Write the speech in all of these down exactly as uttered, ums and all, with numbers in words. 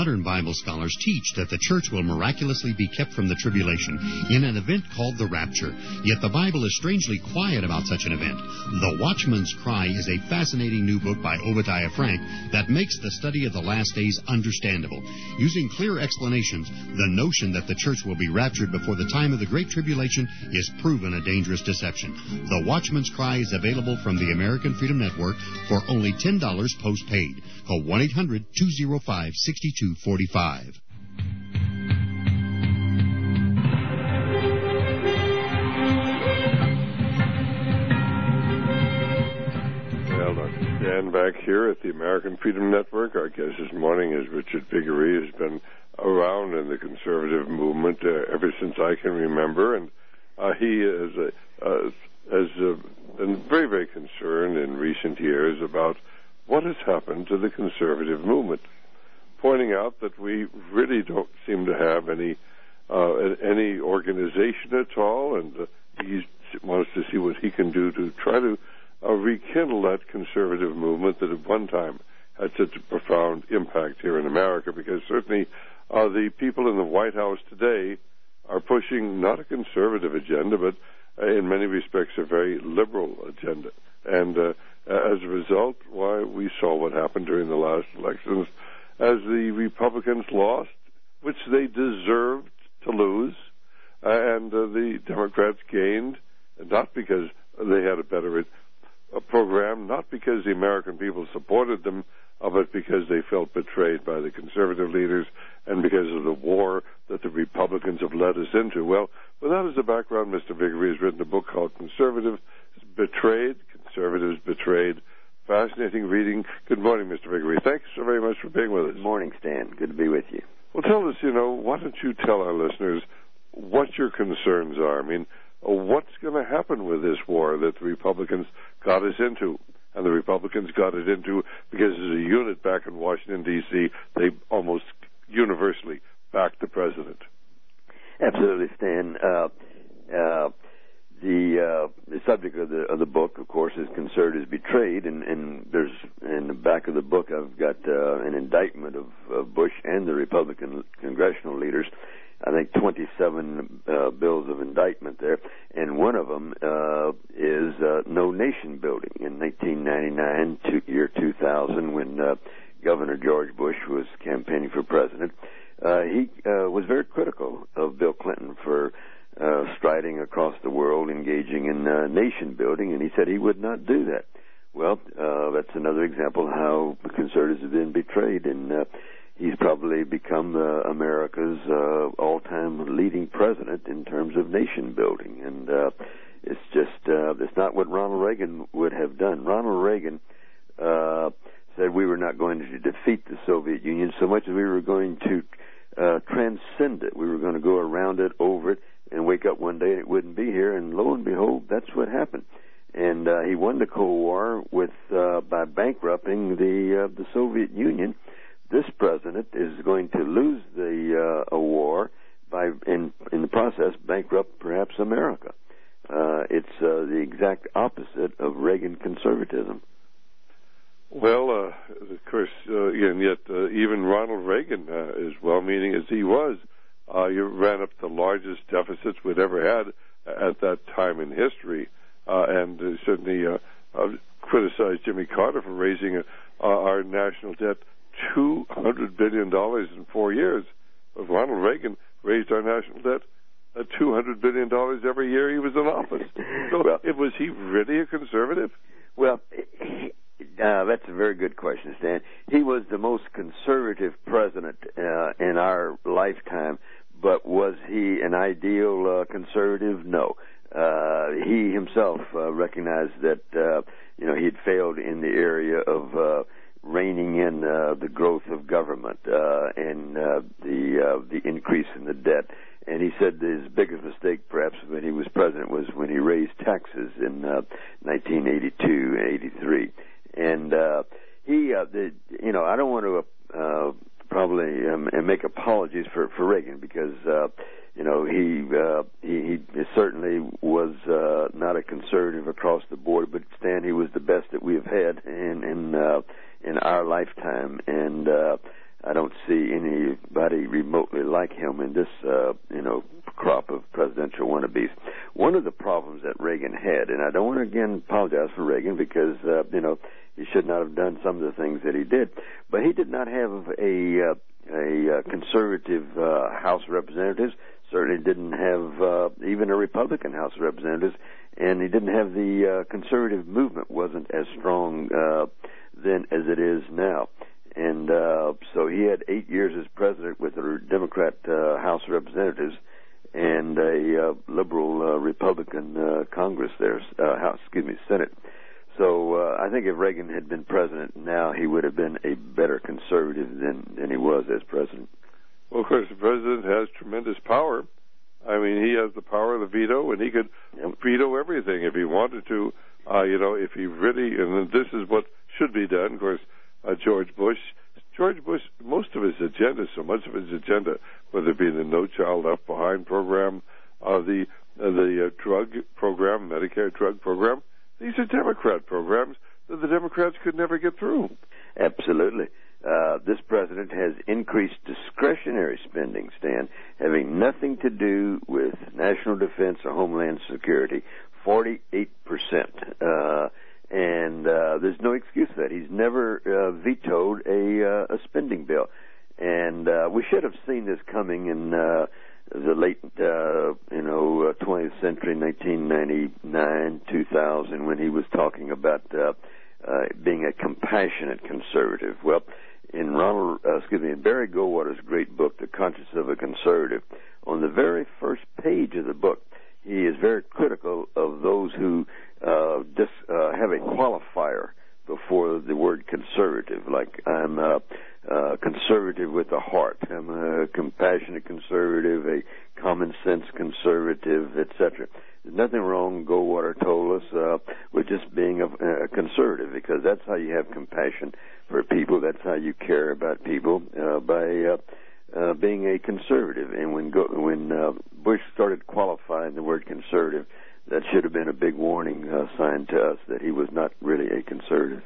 modern Bible scholars teach that the church will miraculously be kept from the tribulation in an event called the rapture. Yet the Bible is strangely quiet about such an event. The Watchman's Cry is a fascinating new book by Obadiah Frank that makes the study of the last days understandable. Using clear explanations, the notion that the church will be raptured before the time of the Great Tribulation is proven a dangerous deception. The Watchman's Cry is available from the American Freedom Network for only ten dollars postpaid. Call one eight hundred two oh five six two four five. Well, Doctor Stan back here at the American Freedom Network. Our guest this morning is Richard Viguerie, who's been around in the conservative movement uh, ever since I can remember, and uh, he is uh, uh, has uh, been very, very concerned in recent years about what has happened to the conservative movement, pointing out that we really don't seem to have any uh, any organization at all, and uh, he wants to see what he can do to try to uh, rekindle that conservative movement that at one time had such a profound impact here in America, because certainly uh, the people in the White House today are pushing not a conservative agenda, but uh, in many respects a very liberal agenda. And uh, as a result, why we saw what happened during the last elections, as the Republicans lost, which they deserved to lose, uh, and uh, the Democrats gained, not because they had a better uh, program, not because the American people supported them, uh, but because they felt betrayed by the conservative leaders and because of the war that the Republicans have led us into. Well, with that as a background, Mister Viguerie has written a book called Conservatives Betrayed, Conservatives Betrayed. Fascinating reading. Good morning, Mister Viguerie. Thanks so very much for being with us. Good morning, Stan. Good to be with you. Well, tell us, you know, why don't you tell our listeners what your concerns are? I mean, what's going to happen with this war that the Republicans got us into? And the Republicans got it into because as a unit back in Washington, D C, they almost universally backed the president. Absolutely, Stan. Uh, uh, the, uh, the subject of the of the book, of course, is Conservatives Betrayed, and, and there's in the back of the book I've got uh, an indictment of, of Bush and the Republican congressional leaders. I think twenty-seven uh, bills of indictment there, and one of them uh, is uh, no nation building. In nineteen ninety-nine, to year two thousand, when uh, Governor George Bush was campaigning for president, uh, he uh, was very critical of Bill Clinton for uh, striding across the world, engaging in uh, nation building, and he said he would not do that. Well, uh, that's another example of how the conservatives have been betrayed, and uh, he's probably become uh, America's uh, all-time leading president in terms of nation building, and uh, it's just uh, it's not what Ronald Reagan would have done. Ronald Reagan uh, said we were not going to defeat the Soviet Union so much as we were going to uh, transcend it. We were going to go around it, over it, and wake up one day and it wouldn't be here. And lo and behold, that's what happened. And uh, he won the Cold War with uh, by bankrupting the uh, the Soviet Union. This president is going to lose the uh, a war by, in in the process, bankrupt perhaps America. Uh, it's uh, the exact opposite of Reagan conservatism. Well, uh, of course, uh, and yet uh, even Ronald Reagan, uh, as well-meaning as he was, uh, you ran up the largest deficits we'd ever had at that time in history, uh, and uh, certainly uh, uh, criticized Jimmy Carter for raising uh, our national debt two hundred billion dollars in four years. But Ronald Reagan raised our national debt at two hundred billion dollars every year he was in office. So well, it, was he really a conservative? Well, uh, that's a very good question, Stan. He was the most conservative president uh, in our lifetime, but was he an ideal uh, conservative? No. Uh, he himself uh, recognized that uh, you know he had failed in the area of uh, reining in uh, the growth of government uh, and uh, the uh, the increase in the debt. And he said his biggest mistake, perhaps, when he was president was when he raised taxes in uh, nineteen eighty-two, eighty-three. And uh, he, uh, the, you know, I don't want to uh, probably um, make apologies for, for Reagan because, uh, you know, he, uh, he he certainly was uh, not a conservative across the board, but Stan, he was the best that we have had in in uh, in our lifetime. And uh, I don't see anybody remotely like him in this, uh, you know, crop of presidential wannabes. One of the problems that Reagan had, and I don't want to again apologize for Reagan because, uh, you know, he should not have done some of the things that he did, but he did not have a, uh, a uh, conservative uh, House of Representatives, certainly didn't have uh, even a Republican House of Representatives, and he didn't have the uh, conservative movement wasn't as strong uh, then as it is now. And uh, so he had eight years as president with a Democrat uh, House of Representatives and a uh, liberal uh, Republican uh, Congress there, uh, House, excuse me, Senate. So uh, I think if Reagan had been president now, he would have been a better conservative than, than he was as president. Well, of course, the president has tremendous power. I mean, he has the power of the veto, and he could yep. veto everything if he wanted to. Uh, you know, if he really, and this is what should be done. Of course, uh, George Bush, George Bush, most of his agenda, so much of his agenda, whether it be the No Child Left Behind program, uh, the uh, the uh, drug program, Medicare drug program, these are Democrat programs that the Democrats could never get through. Absolutely. Uh, this president has increased discretionary spending, Stan, having nothing to do with national defense or homeland security, forty-eight percent. Uh, and uh, there's no excuse for that. He's never uh, vetoed a, uh, a spending bill. And uh, we should have seen this coming in uh, the late, uh, you know, uh, twentieth century, nineteen ninety-nine, two thousand, when he was talking about uh, uh, being a compassionate conservative. Well, in Ronald, uh, excuse me, in Barry Goldwater's great book, The Conscience of a Conservative, on the very first page of the book, he is very critical of those who uh, dis, uh, have a qualifier before the word conservative, like I'm a, a conservative with a heart, I'm a compassionate conservative, a common sense conservative, et cetera. There's nothing wrong, Goldwater told us, uh, with just being a, a conservative, because that's how you have compassion for people. That's how you care about people, uh, by uh, uh, being a conservative. And when go, when uh, Bush started qualifying the word conservative, that should have been a big warning uh, sign to us that he was not really a conservative.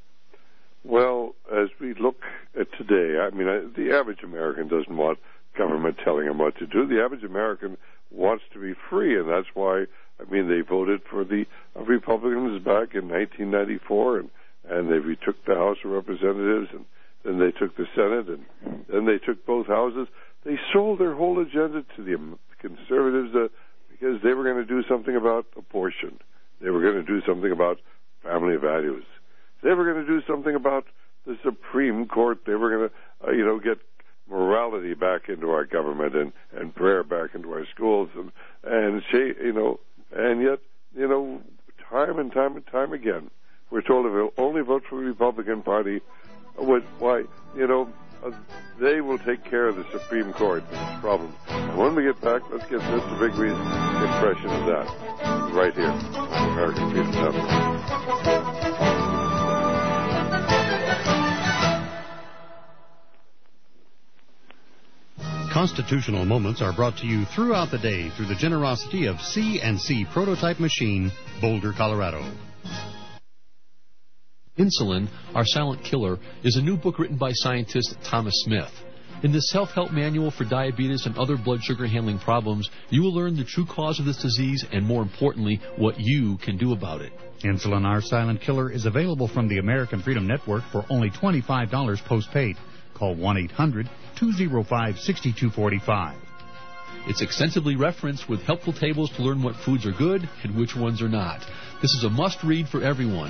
Well, as we look at today, I mean, I, the average American doesn't want government telling him what to do. The average American wants to be free, and that's why, I mean, they voted for the uh, Republicans back in nineteen ninety-four, and, and they retook the House of Representatives, and then they took the Senate, and then they took both houses. They sold their whole agenda to the conservatives uh, because they were going to do something about abortion. They were going to do something about family values. They were going to do something about the Supreme Court. They were going to, uh, you know, get morality back into our government and, and prayer back into our schools, and and you know, and yet, you know, time and time and time again, we're told if we'll only vote for the Republican Party, what, why, you know, uh, they will take care of the Supreme Court and its problems. And when we get back, let's get Mister Bigby's impression of that right here on American Freedom Network. Constitutional Moments are brought to you throughout the day through the generosity of C and C Prototype Machine, Boulder, Colorado. Insulin, Our Silent Killer, is a new book written by scientist Thomas Smith. In this self-help manual for diabetes and other blood sugar handling problems, you will learn the true cause of this disease and, more importantly, what you can do about it. Insulin, Our Silent Killer is available from the American Freedom Network for only twenty-five dollars postpaid. Call one eight hundred two oh five six two four five. It's extensively referenced with helpful tables to learn what foods are good and which ones are not. This is a must-read for everyone.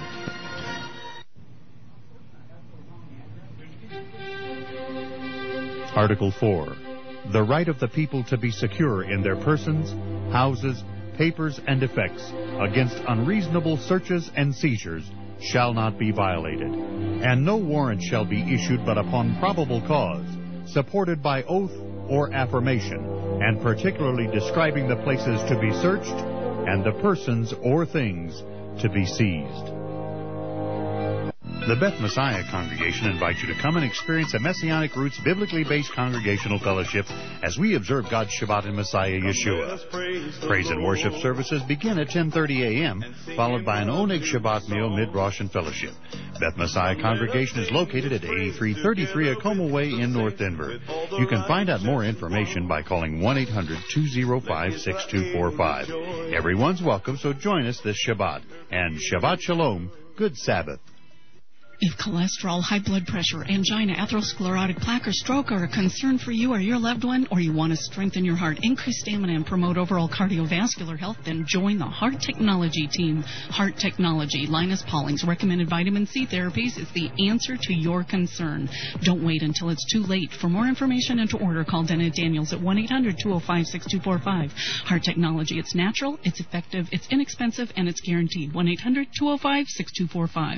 Article four. The right of the people to be secure in their persons, houses, papers, and effects against unreasonable searches and seizures shall not be violated, and no warrant shall be issued but upon probable cause, supported by oath or affirmation, and particularly describing the places to be searched and the persons or things to be seized. The Beth Messiah Congregation invites you to come and experience a Messianic Roots biblically based congregational fellowship as we observe God's Shabbat in Messiah Yeshua. Praise and worship services begin at ten thirty a.m., followed by an Oneg Shabbat meal mid-Rosh and fellowship. Beth Messiah Congregation is located at eighty-three thirty-three Acoma Way in North Denver. You can find out more information by calling one eight hundred two oh five six two four five. Everyone's welcome, so join us this Shabbat. And Shabbat Shalom, good Sabbath. If cholesterol, high blood pressure, angina, atherosclerotic plaque, or stroke are a concern for you or your loved one, or you want to strengthen your heart, increase stamina, and promote overall cardiovascular health, then join the Heart Technology team. Heart Technology, Linus Pauling's recommended vitamin C therapies is the answer to your concern. Don't wait until it's too late. For more information and to order, call Dana Daniels at one eight hundred two oh five six two four five. Heart Technology, it's natural, it's effective, it's inexpensive, and it's guaranteed. one eight hundred two oh five six two four five.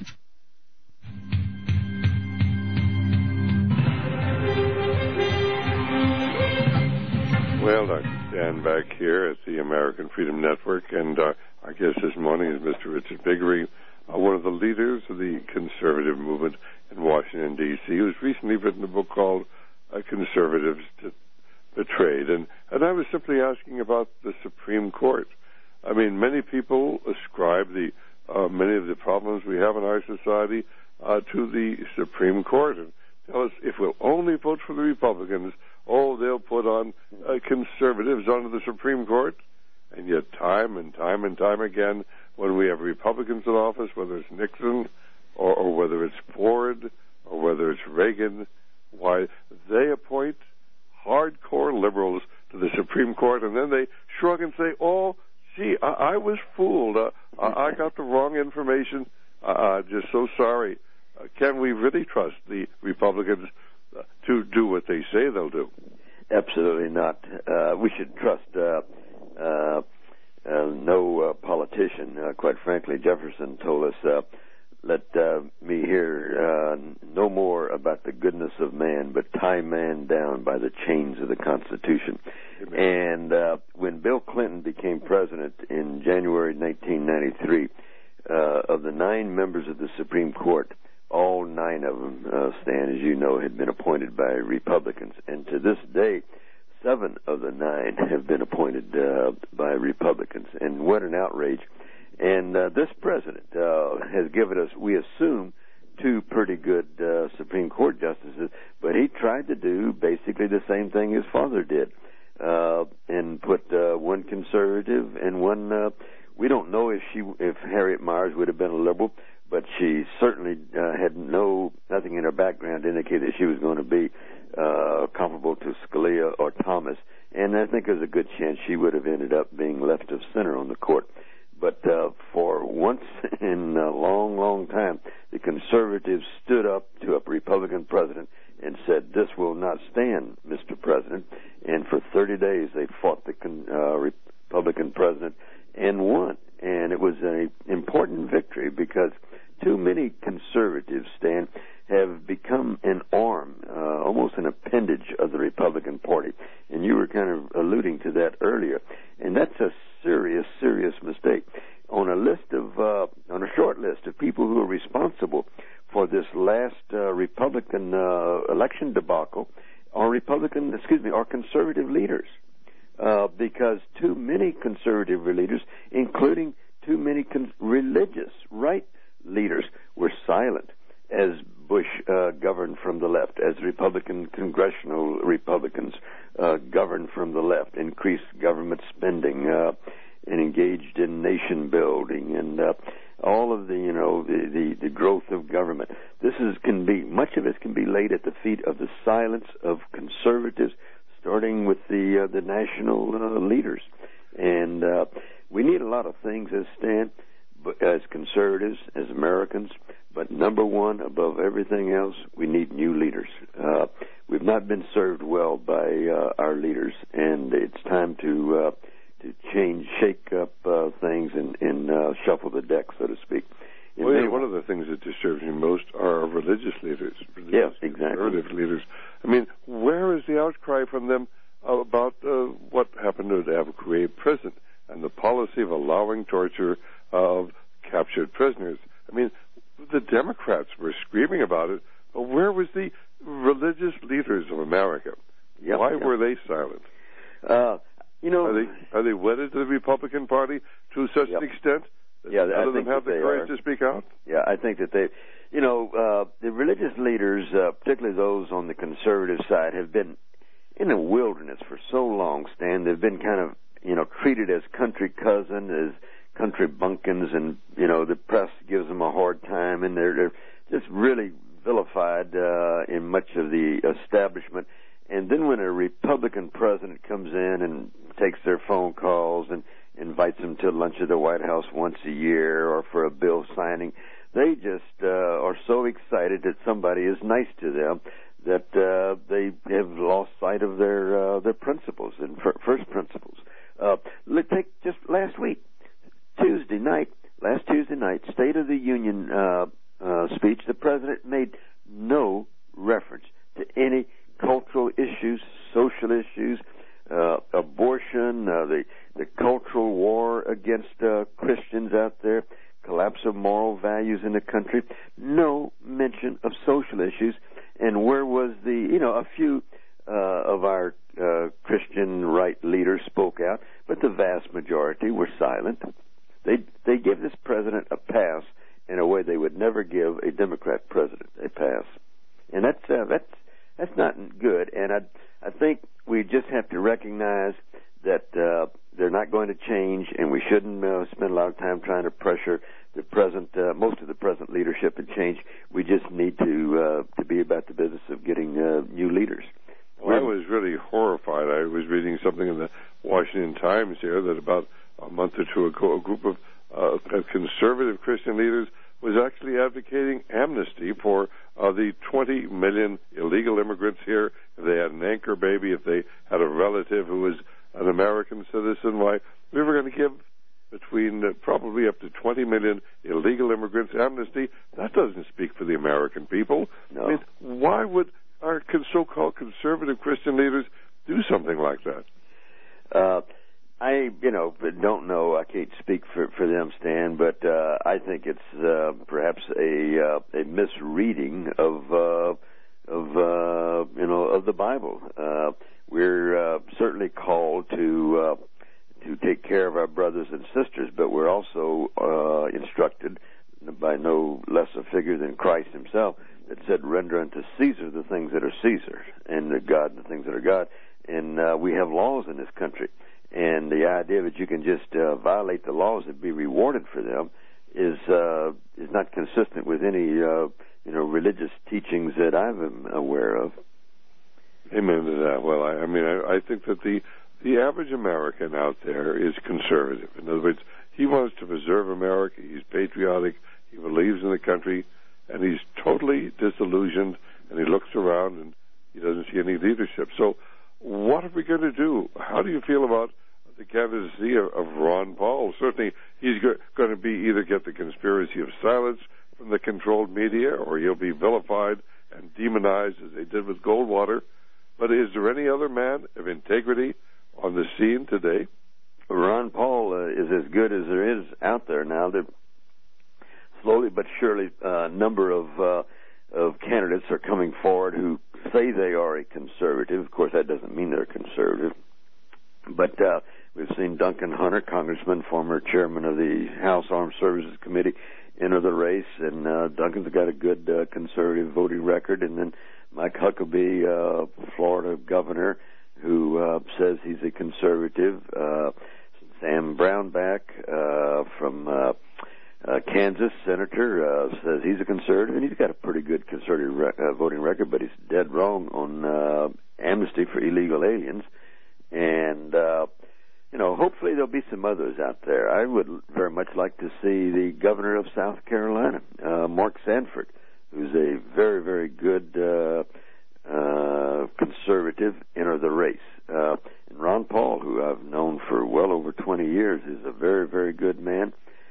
Well, Doctor Dan back here at the American Freedom Network, and uh, our guest this morning is Mister Richard Viguerie, uh, one of the leaders of the conservative movement in Washington, D C, who's recently written a book called uh, Conservatives Betrayed. And, and I was simply asking about the Supreme Court. I mean, many people ascribe the uh, many of the problems we have in our society Uh, to the Supreme Court and tell us if we'll only vote for the Republicans, oh, they'll put on uh, conservatives onto the Supreme Court. And yet time and time and time again, when we have Republicans in office, whether it's Nixon or, or whether it's Ford or whether it's Reagan, why, they appoint hardcore liberals to the Supreme Court, and then they shrug and say, oh, gee, I, I was fooled. Uh, I, I got the wrong information. Uh, just so sorry. Uh, can we really trust the Republicans uh, to do what they say they'll do? Absolutely not. Uh, we should trust uh, uh, uh, no uh, politician. Uh, quite frankly, Jefferson told us, uh, let uh, me hear uh, no more about the goodness of man, but tie man down by the chains of the Constitution. Amen. And uh, when Bill Clinton became president in January nineteen ninety-three, uh, of the nine members of the Supreme Court, all nine of them, uh, Stan, as you know, had been appointed by Republicans. And to this day, seven of the nine have been appointed uh, by Republicans. And what an outrage. And uh, this president uh, has given us, we assume, two pretty good uh, Supreme Court justices, but he tried to do basically the same thing his father did, uh, and put uh, one conservative and one, uh, we don't know if she, if Harriet Miers would have been a liberal, but she certainly uh, had no nothing in her background to indicate that she was going to be uh, comparable to Scalia or Thomas. And I think there's a good chance she would have ended up being left of center on the court. But uh, for once in a long, long time, the conservatives stood up to a Republican president and said, this will not stand, Mister President. And for thirty days, they fought the con- uh, Republican president and won. And it was an important victory because too many conservatives, Stan, have become an arm, uh, almost an appendage of the Republican Party. And you were kind of alluding to that earlier. And that's a serious, serious mistake. On a list of, uh, on a short list of people who are responsible for this last uh, Republican uh, election debacle are Republican, excuse me, are conservative leaders. Uh, because too many conservative leaders, including too many con- religious right leaders, were silent as Bush uh, governed from the left, as Republican congressional Republicans uh, governed from the left, increased government spending, uh, and engaged in nation building and uh, all of the, you know, the, the, the growth of government. This is can be much of it can be laid at the feet of the silence of conservatives, starting with the uh, the national uh, leaders. And uh, we need a lot of things as Stan, as conservatives, as Americans. But number one, above everything else, we need new leaders. Uh, we've not been served well by uh, our leaders, and it's time to uh, to change, shake up uh, things, and, and uh, shuffle the deck, so to speak. Well, yeah, one of the things that disturbs me most are our religious leaders. Religious yes, exactly. Conservative leaders. I mean, where is the outcry from them about uh, what happened to Abu Ghraib prison and the policy of allowing torture of captured prisoners? I mean, the Democrats were screaming about it, but where was the religious leaders of America? Yep, Why yep. were they silent? Uh, you know, are they are they wedded to the Republican Party to such yep. an extent that yeah, none I of them think have the they courage are. to speak out? Yeah, I think that they, you know, uh, the religious leaders, uh, particularly those on the conservative side, have been in the wilderness for so long, Stan. They've been kind of, you know, treated as country cousin, as country bumpkins, and, you know, the press gives them a hard time, and they're, they're just really vilified uh, in much of the establishment. And then when a Republican president comes in and takes their phone calls and invites them to lunch at the White House once a year or for a bill signing, they just uh, are so excited that somebody is nice to them that uh, they have lost sight of their uh, their principles and first principles. Uh, let's take just last week, Tuesday night, last Tuesday night, State of the Union uh, uh, speech, the president made no reference to any cultural issues, social issues, uh, abortion, uh, the the cultural war against uh, Christians out there, collapse of moral values in the country. No mention of social issues. And where was the, you know, a few uh, of our uh, Christian right leaders spoke out, but the vast majority were silent. They they give this president a pass in a way they would never give a Democrat president a pass, and that's uh, that's that's not good. And I I think we just have to recognize that uh, they're not going to change, and we shouldn't uh, spend a lot of time trying to pressure the present, uh, most of the present leadership and change. We just need to uh, to be about the business of getting uh, new leaders. Well, I was really horrified. I was reading something in the Washington Times here that about a month or two ago, a group of uh, conservative Christian leaders was actually advocating amnesty for uh, the twenty million illegal immigrants here. If they had an anchor baby, if they had a relative who was an American citizen, why, we were going to give between uh, probably up to twenty million illegal immigrants amnesty. That doesn't speak for the American people. No. I mean, why would our so-called conservative Christian leaders do something like that? Uh, I, you know, don't know. I can't speak for for them, Stan, but uh, I think it's uh, perhaps a uh, a misreading of uh, of uh, you know of the Bible. Uh, we're uh, certainly called to uh, to take care of our brothers and sisters, but we're also uh, instructed by no less a figure than Christ Himself that said, "Render unto Caesar the things that are Caesar, and to God the things that are God." And uh, we have laws in this country. And the idea that you can just uh, violate the laws and be rewarded for them is uh, is not consistent with any uh, you know religious teachings that I'm aware of. Amen to that. Well, I, I mean, I, I think that the the average American out there is conservative. In other words, he wants to preserve America. He's patriotic. He believes in the country, and he's totally disillusioned. And he looks around and he doesn't see any leadership. So, what are we going to do? How do you feel about the candidacy of, of Ron Paul? Certainly, he's go- going to be either get the conspiracy of silence from the controlled media, or he'll be vilified and demonized as they did with Goldwater. But is there any other man of integrity on the scene today? Ron Paul uh, is as good as there is out there now. That slowly but surely, a uh, number of uh, of candidates are coming forward who say they are a conservative. Of course, that doesn't mean they're conservative. But uh, we've seen Duncan Hunter, congressman, former chairman of the House Armed Services Committee, enter the race, and uh, Duncan's got a good uh, conservative voting record. And then Mike Huckabee, uh, Florida governor, who uh, says he's a conservative. Uh, Sam Brownback uh, from uh, uh, Kansas, senator, uh, says he's a conservative, and he's got a pretty good conservative re- uh, voting record, but he's dead wrong on uh, amnesty for illegal aliens. And, uh, you know, hopefully there'll be some others out there. I would very much like to see the governor of South Carolina, uh, Mark Sanford, who's a very, very good uh, uh, conservative, enter the race. Uh, and Ron Paul, who I've known for well over twenty years, is a very, very good man.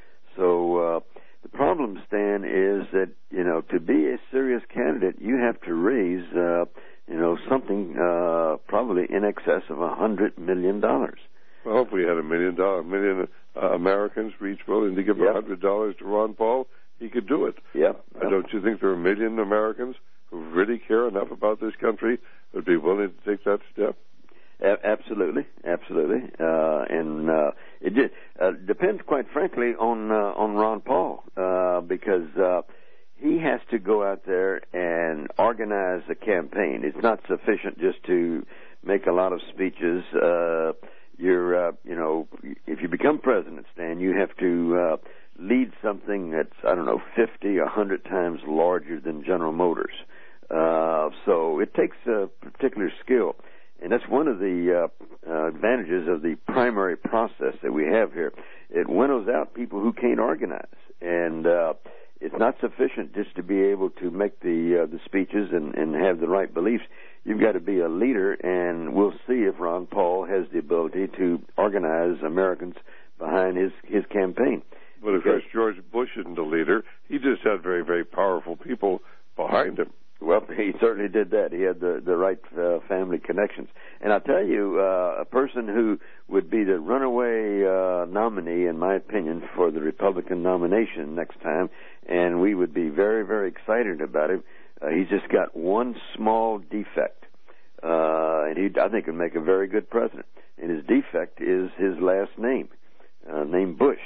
So uh, the problem, Stan, is that, you know, to be a serious candidate, you have to raise, uh, you know, something uh, probably in excess of a hundred million dollars. Well, if we had a million dollar million uh, Americans each willing to give a yep. hundred dollars to Ron Paul, he could do it. Yep. Uh, don't you think there are a million Americans who really care enough about this country who would be willing to take that step? A- absolutely, absolutely, uh, and uh, it did, uh, depends, quite frankly, on uh, on Ron Paul uh, because uh, he has to go out there and organize a campaign. It's not sufficient just to make a lot of speeches. Uh, you're, uh, you know, if you become president, Stan, you have to uh, lead something that's, I don't know, fifty, a hundred times larger than General Motors. Uh, so it takes a particular skill. And that's one of the uh, uh, advantages of the primary process that we have here. It winnows out people who can't organize. And uh, it's not sufficient just to be able to make the uh, the speeches and, and have the right beliefs. You've got to be a leader, and we'll see if Ron Paul has the ability to organize Americans behind his, his campaign. But, of course, George Bush isn't a leader. He just had very, very powerful people behind him. Well, he certainly did that. He had the, the right uh, family connections. And I'll tell you, uh, a person who would be the runaway uh, nominee, in my opinion, for the Republican nomination next time, and we would be very, very excited about him. Uh, he's just got one small defect, uh, and he, I think, would make a very good president. And his defect is his last name, uh, named Bush.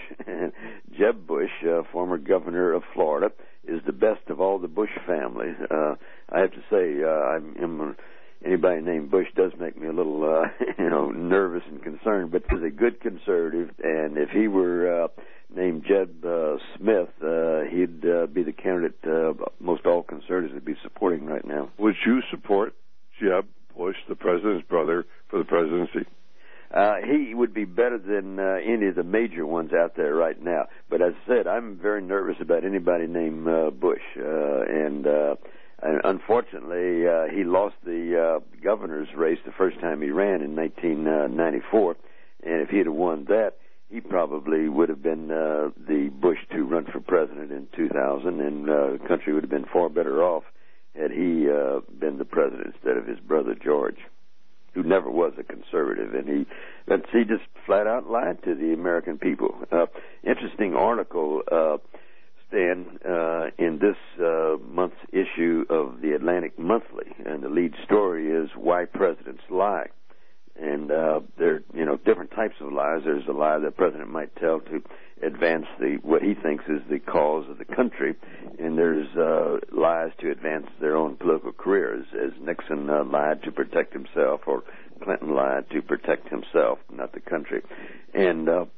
Jeb Bush, uh, former governor of Florida, is the best of all the Bush family. Uh, I have to say, uh, I'm, I'm anybody named Bush does make me a little, uh, you know, nervous and concerned. But he's a good conservative, and if he were uh, named Jeb uh, Smith, uh, he'd uh, be the candidate uh, most all conservatives would be supporting right now. Would you support Jeb Bush, the president's brother, for the presidency? Uh, he would be better than uh, any of the major ones out there right now. But as I said, I'm very nervous about anybody named uh, Bush. Uh, and, uh, and unfortunately, uh, he lost the uh, governor's race the first time he ran in nineteen ninety-four. And if he'd have won that, he probably would have been uh, the Bush to run for president in two thousand, and uh, the country would have been far better off had he uh, been the president instead of his brother George, who never was a conservative, and he that's, he just flat out lied to the American people. Uh, interesting article, uh, Stan, uh, in this uh, month's issue of the Atlantic Monthly, and the lead story is Why Presidents Lie. And uh, there are, you know, different types of lies. There's a lie the president might tell to advance the what he thinks is the cause of the country, and there's uh, lies to advance their own political careers, as Nixon uh, lied to protect himself, or Clinton lied to protect himself, not the country. And uh,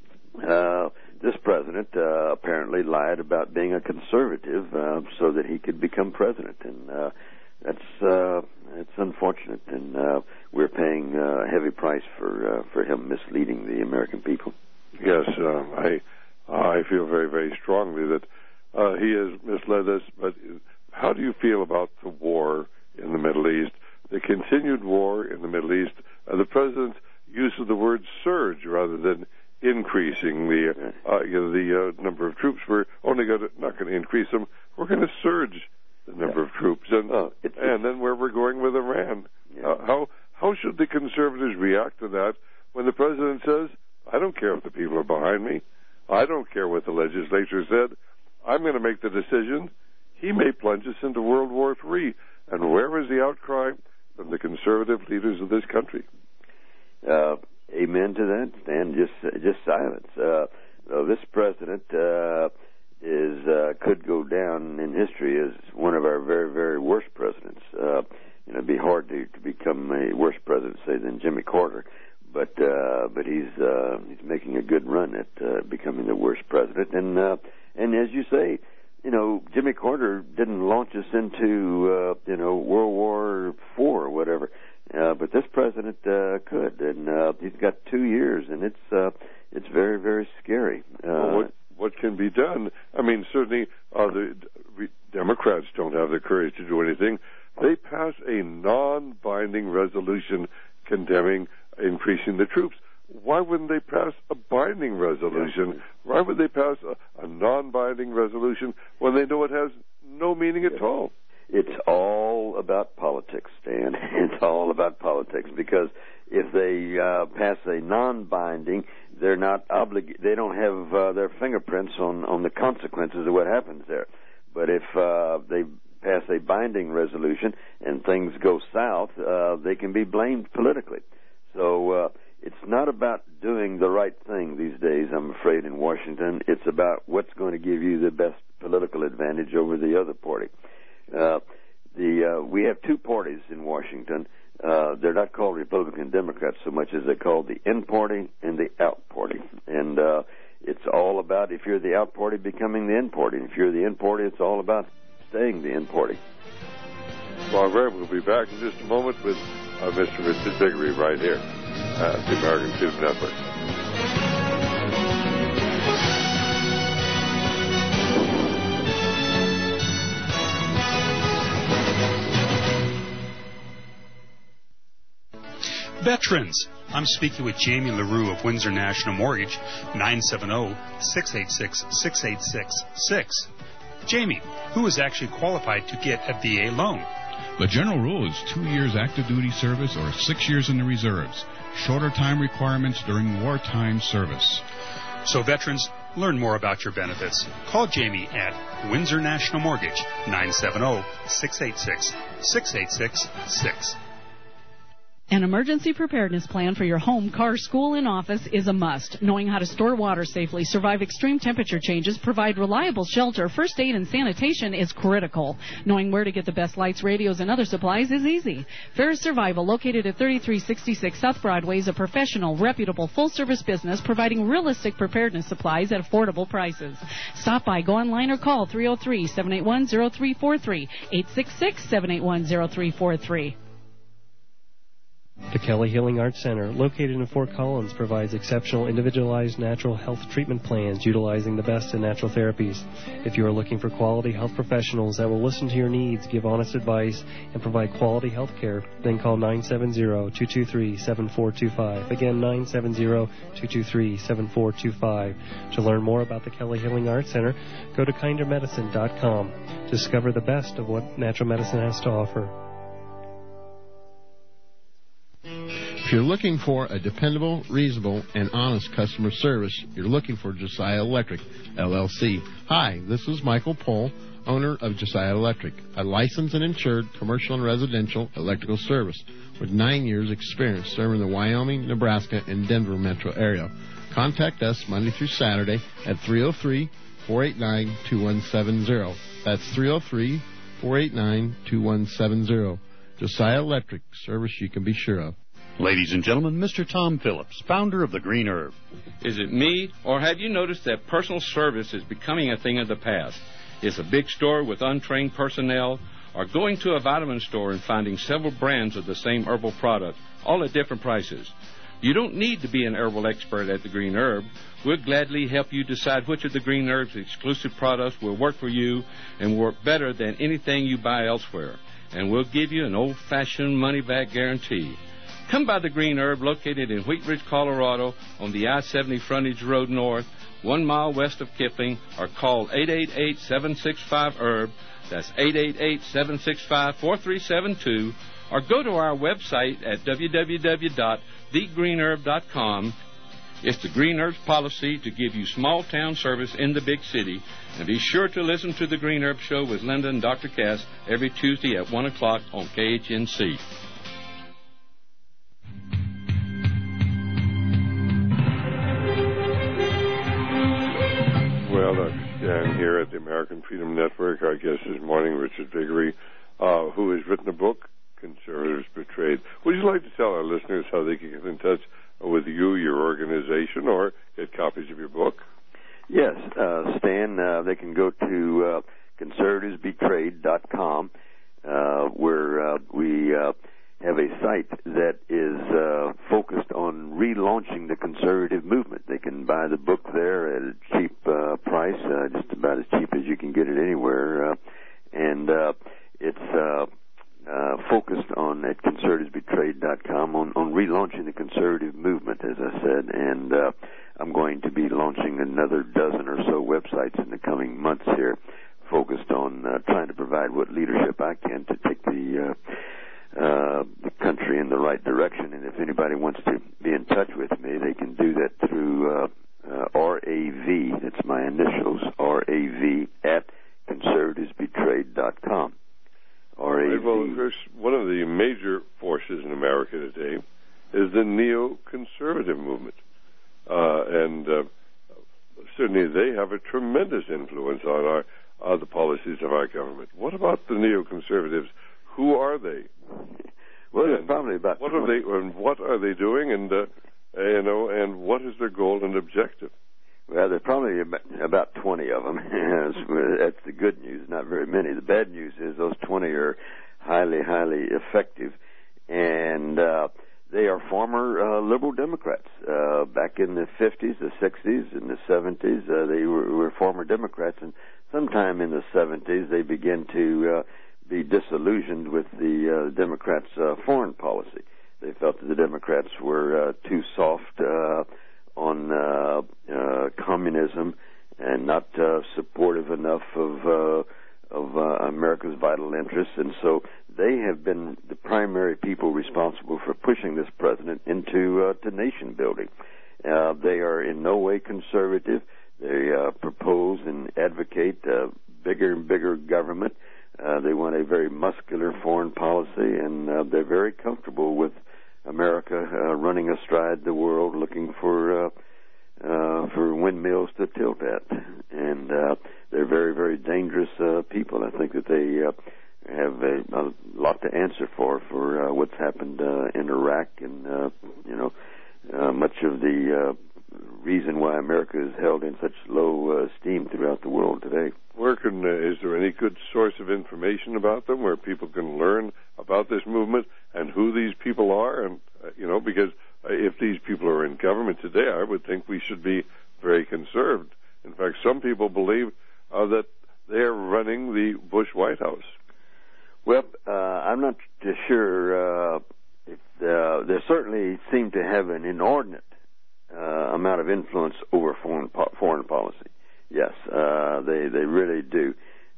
uh, this president uh, apparently lied about being a conservative uh, so that he could become president, and uh, that's uh, it's unfortunate, and uh, we're paying a heavy price for uh, for him misleading the American people. Yes, uh, I I feel very, very strongly that uh, he has misled us. But how do you feel about the war in the Middle East, the continued war in the Middle East, uh, the president's use of the word surge rather than increasing the uh, you know, the uh, number of troops? We're only going to, not going to increase them. We're going to surge the number yeah. of troops, and oh, it's, and then where we're going with Iran. Yeah. Uh, how how should the conservatives react to that when the president says, I don't care if the people are behind me. I don't care what the legislature said. I'm going to make the decision. He may plunge us into World War Three. And where is the outcry from the conservative leaders of this country? Uh, amen to that, Stan. Just, just silence. Uh, uh, this president uh, is uh, could go down in history as one of our very, very worst presidents. Uh, you know, it'd be hard to, to become a worse president, say, than Jimmy Carter. But uh, but he's uh, he's making a good run at uh, becoming the worst president, and uh, and as you say, you know, Jimmy Carter didn't launch us into uh, you know World War Four or whatever, uh, but this president uh, could, and uh, he's got two years, and it's uh, it's very, very scary. Uh, well, what what can be done? I mean, certainly uh, the Democrats don't have the courage to do anything. They pass a non-binding resolution condemning increasing the troops. Why wouldn't they pass a binding resolution? Why would they pass a, a non-binding resolution when they know it has no meaning at all? It's all about politics, Stan. It's all about politics, because if they uh, pass a non-binding, they're not oblig- They don't have uh, their fingerprints on, on the consequences of what happens there. But if uh, they pass a binding resolution and things go south, uh, they can be blamed politically. So uh, it's not about doing the right thing these days, I'm afraid, in Washington. It's about what's going to give you the best political advantage over the other party. Uh, the uh, we have two parties in Washington. Uh, they're not called Republican Democrats so much as they're called the in party and the out party. And uh, it's all about, if you're the out party, becoming the in party. If you're the in party, it's all about staying the in party. Well, great. We'll be back in just a moment with uh, Mister Richard Viguerie right here at the American Freedom Network. Veterans. I'm speaking with Jamie LaRue of Windsor National Mortgage, nine seven zero, six eight six, six eight six six. Jamie, who is actually qualified to get a V A loan? The general rule is two years active duty service or six years in the reserves. Shorter time requirements during wartime service. So veterans, learn more about your benefits. Call Jamie at Windsor National Mortgage, nine seven zero, six eight six, six eight six six. An emergency preparedness plan for your home, car, school, and office is a must. Knowing how to store water safely, survive extreme temperature changes, provide reliable shelter, first aid, and sanitation is critical. Knowing where to get the best lights, radios, and other supplies is easy. Ferris Survival, located at thirty-three sixty-six South Broadway, is a professional, reputable, full-service business providing realistic preparedness supplies at affordable prices. Stop by, go online, or call three oh three, seven eight one, oh three four three, eight six six, seven eight one, oh three four three. The Kelly Healing Arts Center, located in Fort Collins, provides exceptional individualized natural health treatment plans utilizing the best in natural therapies. If you are looking for quality health professionals that will listen to your needs, give honest advice, and provide quality health care, then call nine seven zero, two two three, seven four two five. Again, nine seven zero, two two three, seven four two five. To learn more about the Kelly Healing Arts Center, go to kinder medicine dot com. Discover the best of what natural medicine has to offer. If you're looking for a dependable, reasonable, and honest customer service, you're looking for Josiah Electric, L L C. Hi, this is Michael Pohl, owner of Josiah Electric, a licensed and insured commercial and residential electrical service with nine years experience serving the Wyoming, Nebraska, and Denver metro area. Contact us Monday through Saturday at three oh three, four eight nine, two one seven zero. That's three oh three, four eight nine, two one seven zero. Josiah Electric, service you can be sure of. Ladies and gentlemen, Mister Tom Phillips, founder of the Green Herb. Is it me, or have you noticed that personal service is becoming a thing of the past? Is a big store with untrained personnel, or going to a vitamin store and finding several brands of the same herbal product, all at different prices? You don't need to be an herbal expert at the Green Herb. We'll gladly help you decide which of the Green Herb's exclusive products will work for you and work better than anything you buy elsewhere. And we'll give you an old-fashioned money-back guarantee. Come by the Green Herb, located in Wheat Ridge, Colorado, on the I seventy Frontage Road North, one mile west of Kipling, or call eight eight eight, seven six five, herb. That's eight eight eight, seven six five, four three seven two, or go to our website at w w w dot the green herb dot com. It's the Green Herb's policy to give you small-town service in the big city. And be sure to listen to the Green Herb Show with Linda and Doctor Cass every Tuesday at one o'clock on K H N C. Well, Doctor Stan here at the American Freedom Network. Our guest this morning, Richard Viguerie, uh, who has written a book, Conservatives Betrayed. Would you like to tell our listeners how they can get in touch with you, your organization, or get copies of your book? Yes, uh, Stan, uh, they can go to uh, conservatives betrayed dot com, uh, where uh, we uh, have a site that is uh, focused on relaunching the conservative movement. They can buy the book there at a cheap uh, price, uh, just about as cheap as you can get it anywhere, uh, and uh, it's uh, uh, focused on, at conservatives betrayed dot com, on, on relaunching the conservative movement, as I said, and uh, I'm going to be launching another dozen or so websites in the coming months here focused on uh, trying to provide what leadership I can to take the uh, uh, the country in the right direction. And if anybody wants to be in touch with me, they can do that through uh, uh, R A V. That's my initials, R A V at conservatives betrayed dot com. R A V. Right, well, Chris, one of the major forces in America today is the neoconservative movement. Uh, and uh, certainly they have a tremendous influence on our uh, the policies of our government. What about the neoconservatives? Who are they? Well, there's probably about what are they and what are they doing, and uh, you know, and what is their goal and objective? Well, there's probably about twenty of them. That's the good news, not very many. The bad news is those twenty are highly, highly effective, and uh, they are former uh, liberal Democrats. Uh, back in the fifties, the sixties, and the seventies, uh, they were, were former Democrats, and sometime in the seventies they began to uh, be disillusioned with the uh, Democrats' uh, foreign policy. They felt that the Democrats were uh, too soft uh, on uh, uh, communism and not uh, supportive enough of uh, of uh, America's vital interests, and so they have been the primary people responsible for pushing this president into uh, to nation building. Uh, they are in no way conservative. They uh, propose and advocate uh, bigger and bigger government. Uh, they want a very muscular foreign policy, and uh, they're very comfortable with America uh, running astride the world, looking for uh, uh, for windmills to tilt at, and uh, they're very, very dangerous uh, people. I think that they uh, have a, a lot to answer for for uh, what's happened uh, in Iraq, and uh, you know, uh, much of the uh, reason why America is held in such low uh, esteem throughout the world today. Where can uh, is there any good source of information about them where people can learn about this movement and who these people are? And uh, you know, because uh, if these people are in government today, I would think we should be very conserved. In fact, some people believe uh, that they are running the Bush White House. Well, uh, I'm not sure. Uh, if, uh, they certainly seem to have an inordinate uh, amount of influence over foreign po- foreign policy. Yes, uh, they they really do,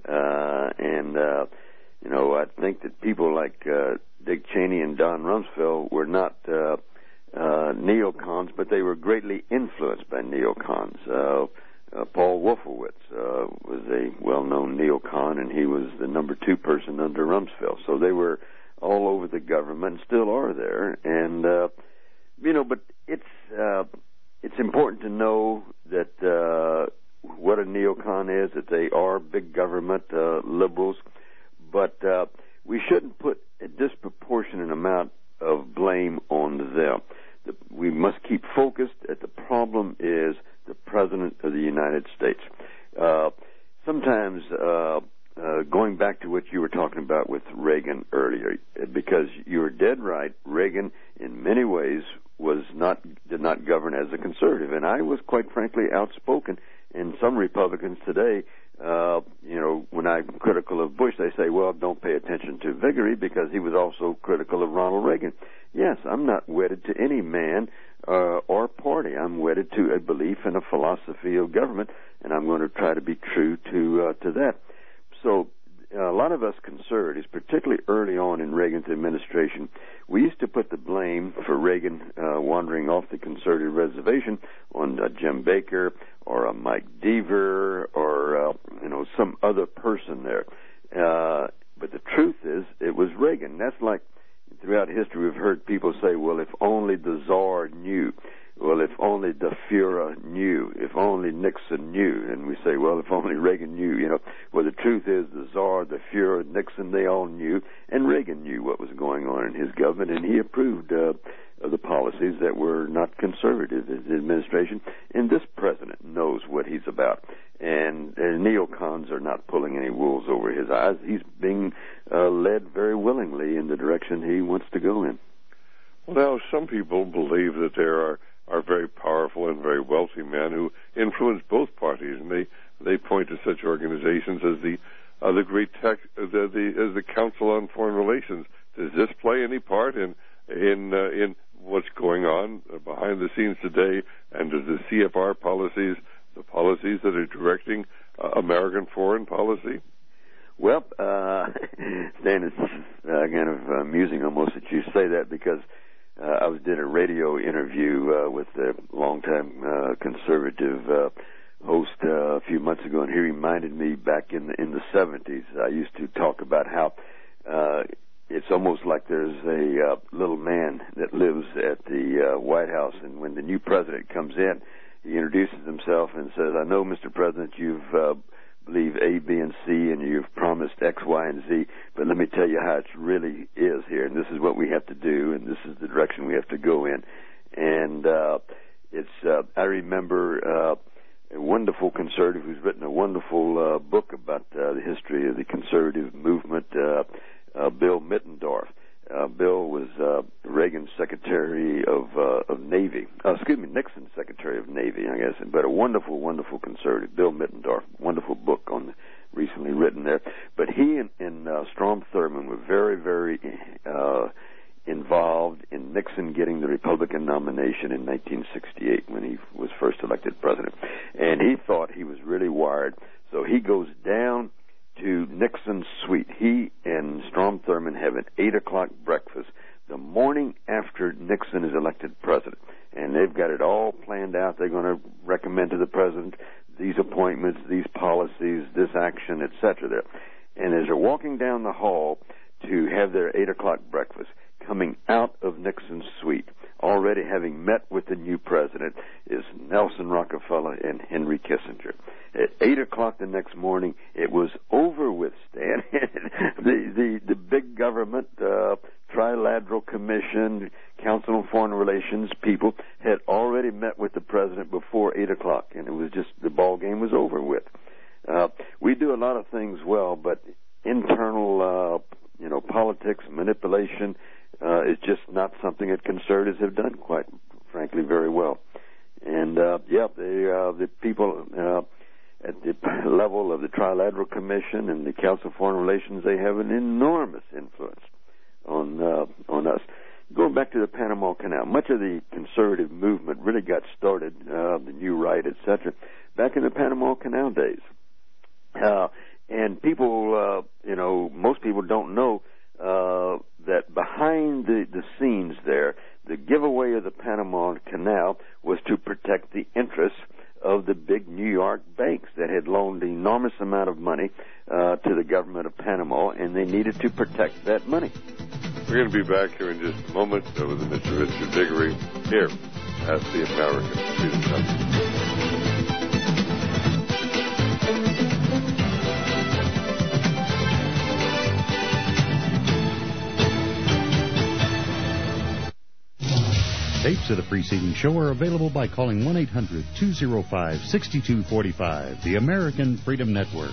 uh, and uh, you know, I think that people like uh, Dick Cheney and Don Rumsfeld were not uh, uh, neocons, but they were greatly influenced by neocons. Uh, uh, Paul Wolfowitz uh, was a well-known neocon, and he was the number two person under Rumsfeld. So they were all over the government, and still are there, and uh, you know, but it's uh, it's important to know that. Uh, what a neocon is, that they are big government uh, liberals, but uh, we shouldn't put a disproportionate amount of blame on them. The, we must keep focused that the problem is the President of the United States. Uh, sometimes, uh, uh, going back to what you were talking about with Reagan earlier, because you were dead right, Reagan in many ways was not did not govern as a conservative, and I was quite frankly outspoken. And some Republicans today, uh, you know, when I'm critical of Bush, they say, well, don't pay attention to Viguerie because he was also critical of Ronald Reagan. Yes, I'm not wedded to any man uh, or party. I'm wedded to a belief in a philosophy of government, and I'm going to try to be true to uh, to that. So uh, a lot of us conservatives, particularly early on in Reagan's administration, we used to put the blame for Reagan uh, wandering off the conservative reservation on uh, Jim Baker or a Mike Deaver or, uh, you know, some other person there. Uh, but the truth is, it was Reagan. That's like throughout history we've heard people say, well, if only the Tsar knew. Well, if only the Fuhrer knew. If only Nixon knew. And we say, well, if only Reagan knew, you know. Well, the truth is the Tsar, the Fuhrer, Nixon, they all knew. And Reagan knew what was going on in his government, and he approved uh, of the policies that were not conservative in his administration. And this president knows what he's about. And, and neocons are not pulling any wolves over his eyes. He's being uh, led very willingly in the direction he wants to go in. Well, now, some people believe that there are are very powerful and very wealthy men who influence both parties, and they, they point to such organizations as the uh, the great tech, uh, the, the as the Council on Foreign Relations. Does this play any part in in uh, in what's going on behind the scenes today? And does the C F R policies, the policies that are directing uh, American foreign policy? Well, uh, Stan, it's uh, kind of amusing almost that you say that, because uh, I was did a radio interview uh, with a longtime uh, conservative uh, host uh, a few months ago, and he reminded me back in the, in the seventies, I used to talk about how uh, it's almost like there's a uh, little man that lives at the uh, White House, and when the new president comes in, he introduces himself and says, I know, Mister President, you've uh, believe A, B, and C, and you've promised X, Y, and Z, but let me tell you how it really is here, and this is what we have to do, and this is the direction we have to go in. And uh, it's, uh, I remember uh, a wonderful conservative who's written a wonderful uh, book about uh, the history of the conservative movement, uh, uh, Bill Mittendorf. Uh, Bill was uh, Reagan's Secretary of uh, of Navy. Uh, excuse me, Nixon's Secretary of Navy, I guess. But a wonderful, wonderful conservative, Bill Mittendorf. Wonderful book on recently written there. But he and, and uh, Strom Thurmond were very, very uh, involved in Nixon getting the Republican nomination in nineteen sixty-eight when he was first elected president. And he thought he was really wired, so he goes down to Nixon's suite. He and Strom Thurmond have an eight o'clock breakfast the morning after Nixon is elected president. And they've got it all planned out. They're going to recommend to the president these appointments, these policies, this action, et cetera. There. And as they're walking down the hall to have their eight o'clock breakfast, coming out of Nixon's suite, already having met with the new president, is Nelson Rockefeller and Henry Kissinger. At eight o'clock the next morning, it was over with, Stan. the, the the big government, uh, Trilateral Commission, Council on Foreign Relations people had already met with the president before eight o'clock, and it was just, the ball game was over with. Uh, we do a lot of things well, but internal, uh, you know, politics, manipulation, uh, is just not something that conservatives have done, quite frankly, very well. And, uh, yeah, the, uh, the people, uh, at the level of the Trilateral Commission and the Council of Foreign Relations, they have an enormous influence on uh, on us. Going back to the Panama Canal, much of the conservative movement really got started, uh, the New Right, et cetera, back in the Panama Canal days. Uh, and people, uh, you know, most people don't know uh, that behind the, the scenes there, the giveaway of the Panama Canal was to protect the interests of the big New York banks that had loaned an enormous amount of money uh, to the government of Panama, and they needed to protect that money. We're going to be back here in just a moment with Mister Richard Viguerie here at the American Freedom Network. Tapes of the preceding show are available by calling one eight hundred two oh five six two four five, the American Freedom Network.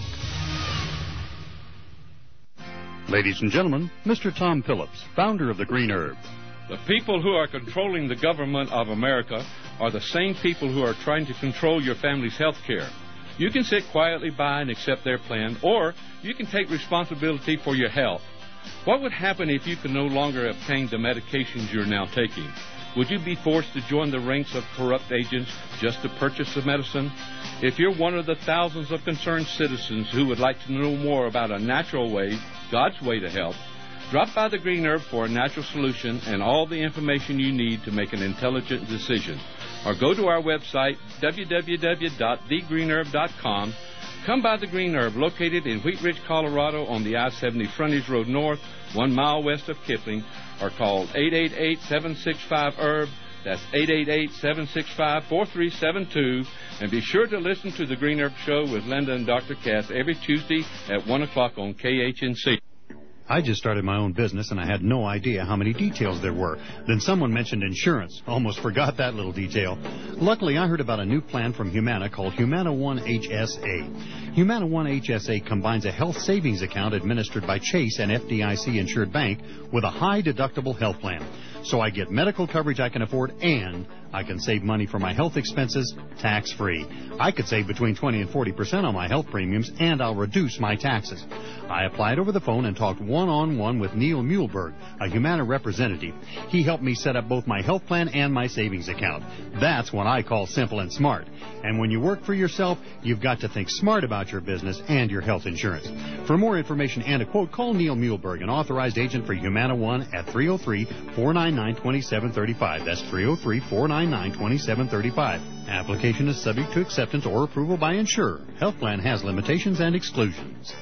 Ladies and gentlemen, Mister Tom Phillips, founder of the Green Herb. The people who are controlling the government of America are the same people who are trying to control your family's health care. You can sit quietly by and accept their plan, or you can take responsibility for your health. What would happen if you could no longer obtain the medications you're now taking? Would you be forced to join the ranks of corrupt agents just to purchase the medicine? If you're one of the thousands of concerned citizens who would like to know more about a natural way, God's way to health, drop by the Green Herb for a natural solution and all the information you need to make an intelligent decision. Or go to our website, w w w dot the green herb dot com. Come by the Green Herb, located in Wheat Ridge, Colorado, on the I seventy Frontage Road North, one mile west of Kipling, or call eight eight eight, seven six five, H E R B. That's eight eight eight, seven six five, four three seven two. And be sure to listen to the Green Herb Show with Linda and Doctor Cass every Tuesday at one o'clock on K H N C. I just started my own business, and I had no idea how many details there were. Then someone mentioned insurance. Almost forgot that little detail. Luckily, I heard about a new plan from Humana called Humana One H S A. Humana One H S A combines a health savings account administered by Chase, an F D I C-insured bank, with a high-deductible health plan. So I get medical coverage I can afford, and I can save money for my health expenses tax-free. I could save between twenty and forty percent on my health premiums, and I'll reduce my taxes. I applied over the phone and talked one one-on-one with Neil Muehlberg, a Humana representative. He helped me set up both my health plan and my savings account. That's what I call simple and smart. And when you work for yourself, you've got to think smart about your business and your health insurance. For more information and a quote, call Neil Muehlberg, an authorized agent for Humana One at three oh three, four nine nine, two seven three five. That's three oh three, four nine nine, two seven three five. Application is subject to acceptance or approval by insurer. Health plan has limitations and exclusions.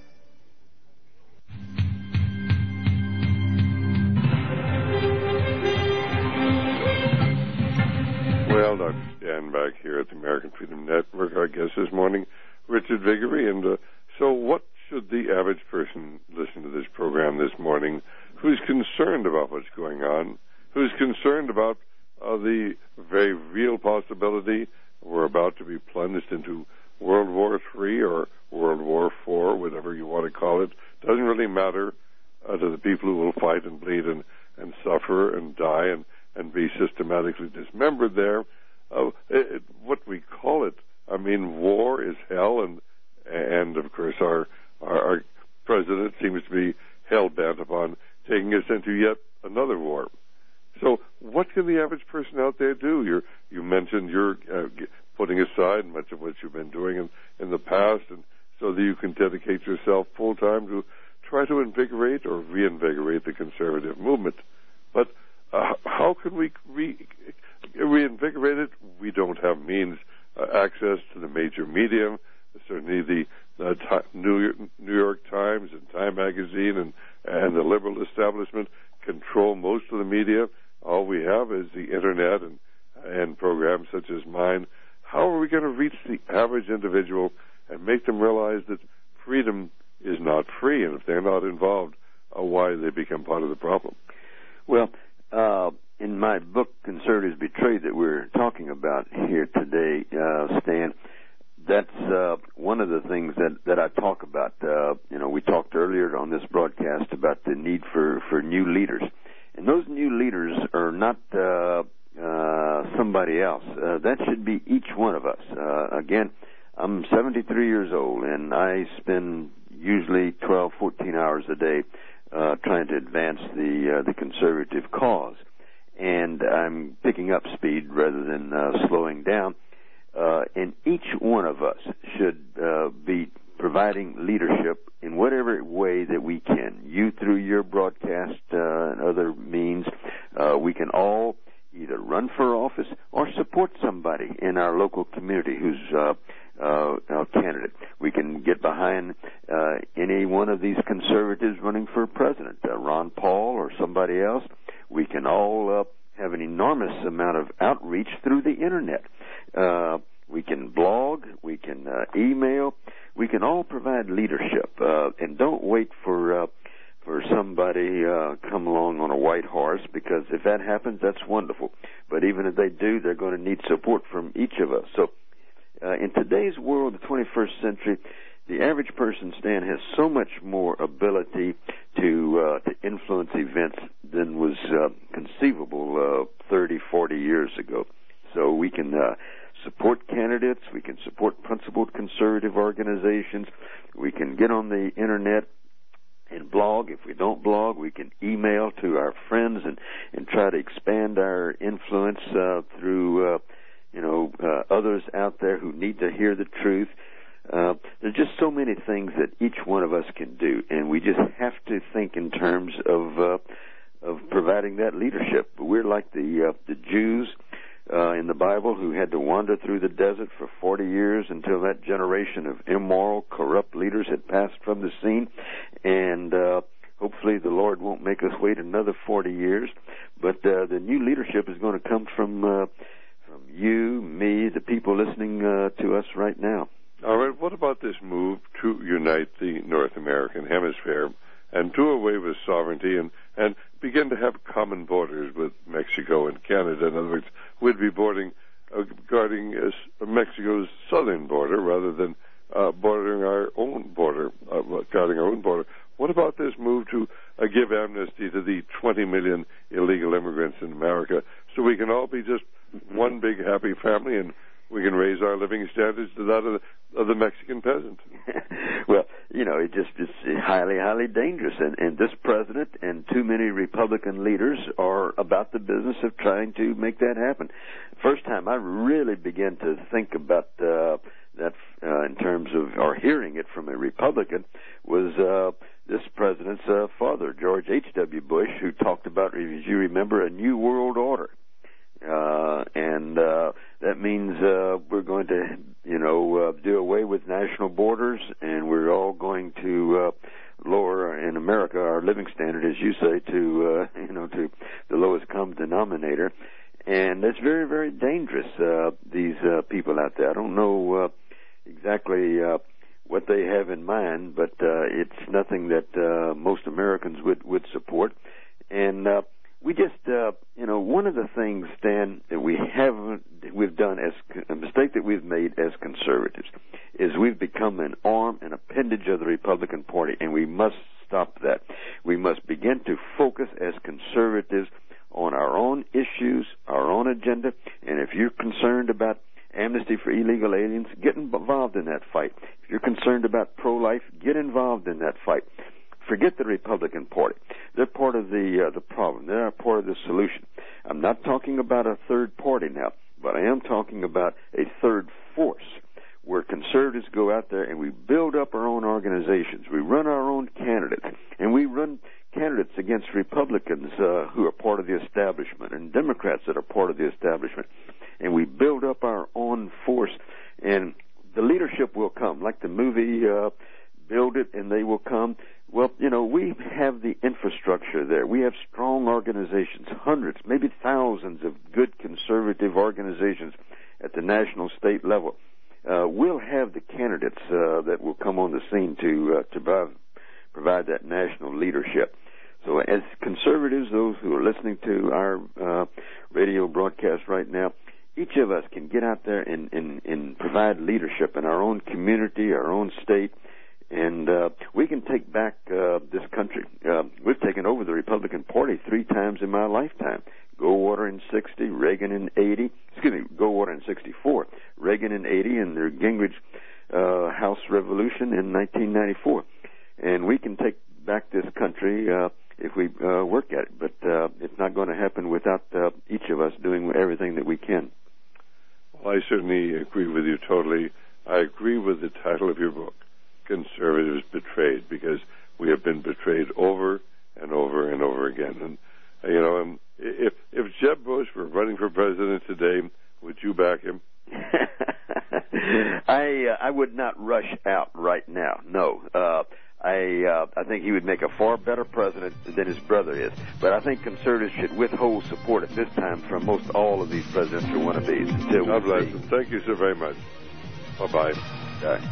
Well, Doctor Stan back here at the American Freedom Network. Our guest this morning, Richard Viguerie. And uh, so what should the average person listen to this program this morning who's concerned about what's going on, who's concerned about uh, the very real possibility we're about to be plunged into World War Three or World War Four, whatever you want to call it? Doesn't really matter uh, to the people who will fight and bleed and, and suffer and die and and be systematically dismembered there. Uh, it, it, what we call it, I mean, war is hell, and and of course our our, our president seems to be hell-bent upon taking us into yet another war. So what can the average person out there do? You're, you mentioned you're uh, putting aside much of what you've been doing in, in the past, and so that you can dedicate yourself full-time to try to invigorate or reinvigorate the conservative movement. But Uh, how can we re- reinvigorate it? We don't have means, uh, access to the major media. Certainly the uh, t- New, York, New York Times and Time Magazine and, and the liberal establishment control most of the media. All we have is the Internet and, and programs such as mine. How are we going to reach the average individual and make them realize that freedom is not free, and if they're not involved, uh, why they become part of the problem? Well, Uh, in my book, Conservatives Betrayed, that we're talking about here today, uh, Stan, that's uh, one of the things that, that I talk about. Uh, you know, we talked earlier on this broadcast about the need for, for new leaders. And those new leaders are not uh, uh, somebody else. Uh, that should be each one of us. Uh, again, I'm seventy-three years old, and I spend usually twelve, fourteen hours a day Uh, trying to advance the uh, the conservative cause, and I'm picking up speed rather than uh, slowing down. Uh, and each one of us should uh, be providing leadership in whatever way that we can. You through your broadcast uh, and other means, uh, we can all either run for office or support somebody in our local community who's uh, uh, a candidate. We can get behind uh, any one of these conservatives running for president, uh, Ron Paul or somebody else. We can all uh, have an enormous amount of outreach through the Internet. Uh, we can blog, we can uh, email, we can all provide leadership. Uh, and don't wait for uh, for somebody uh, come along on a white horse, because if that happens, that's wonderful. But even if they do, they're going to need support from each of us. So uh, in today's world, the twenty-first century, the average person, Stan, has so much more ability to uh, to influence events than was uh, conceivable uh, thirty, forty years ago. So we can uh, support candidates, we can support principled conservative organizations, we can get on the Internet and blog. If we don't blog, we can email to our friends and, and try to expand our influence uh, through, uh, you know, uh, others out there who need to hear the truth. Uh, there's just so many things that each one of us can do, and we just have to think in terms of uh, of providing that leadership. We're like the uh, the Jews uh, in the Bible who had to wander through the desert for forty years until that generation of immoral, corrupt leaders had passed from the scene, and uh, hopefully the Lord won't make us wait another forty years. But uh, the new leadership is going to come from uh, from you, me, the people listening uh, to us right now. All right, what about this move to unite the North American hemisphere and do away with sovereignty and, and begin to have common borders with Mexico and Canada? In other words, we'd be boarding, uh, guarding uh, Mexico's southern border rather than uh, bordering our own border, uh, guarding our own border. What about this move to uh, give amnesty to the twenty million illegal immigrants in America so we can all be just one big happy family and we can raise our living standards to that of the, of the Mexican peasant? Well, you know, it just it's highly, highly dangerous. And, and this president and too many Republican leaders are about the business of trying to make that happen. First time I really began to think about uh, that uh, in terms of, or hearing it from a Republican, was uh, this president's uh, father, George H W. Bush, who talked about, as you remember, a new world order. Uh, and uh, that means uh, we're going to, you know, uh, do away with national borders, and we're all going to uh, lower in America our living standard, as you say, to uh, you know, to the lowest common denominator. And it's very, very dangerous. Uh, these uh, people out there. I don't know uh, exactly uh, what they have in mind, but uh, it's nothing that uh, most Americans would would support. And uh, We just, uh, you know, one of the things, Stan, that we haven't, we've done as, a mistake that we've made as conservatives is we've become an arm, an appendage of the Republican Party, and we must stop that. We must begin to focus as conservatives on our own issues, our own agenda, and if you're concerned about amnesty for illegal aliens, get involved in that fight. If you're concerned about pro-life, get involved in that fight. Forget the Republican Party. They're part of the uh, the problem. They're part of the solution. I'm not talking about a third party now, but I am talking about a third force where conservatives go out there and we build up our own organizations. We run our own candidates, and we run candidates against Republicans uh, who are part of the establishment and Democrats that are part of the establishment. And we build up our own force, and the leadership will come, like the movie uh, Build It and They Will Come. Well, you know, we have the infrastructure there. We have strong organizations, hundreds, maybe thousands of good conservative organizations at the national, state level. Uh, we'll have the candidates uh, that will come on the scene to uh, to provide, provide that national leadership. So as conservatives, those who are listening to our uh, radio broadcast right now, each of us can get out there and, and, and provide leadership in our own community, our own state, and uh, we can take back uh, this country. Uh, we've taken over the Republican Party three times in my lifetime. Goldwater in sixty, Reagan in eighty. Excuse me, Goldwater in sixty-four, Reagan in eighty, and the Gingrich uh, House Revolution in nineteen ninety-four. And we can take back this country uh, if we uh, work at it. But uh, it's not going to happen without uh, each of us doing everything that we can. Well, I certainly agree with you totally. I agree with the title of your book, Conservatives Betrayed, because we have been betrayed over and over and over again. And, you know, um, if if Jeb Bush were running for president today, would you back him? I uh, I would not rush out right now. No. Uh, I uh, I think he would make a far better president than his brother is. But I think conservatives should withhold support at this time from most all of these presidential wannabes. Until God bless them. Thank you so very much. Bye-bye. Bye.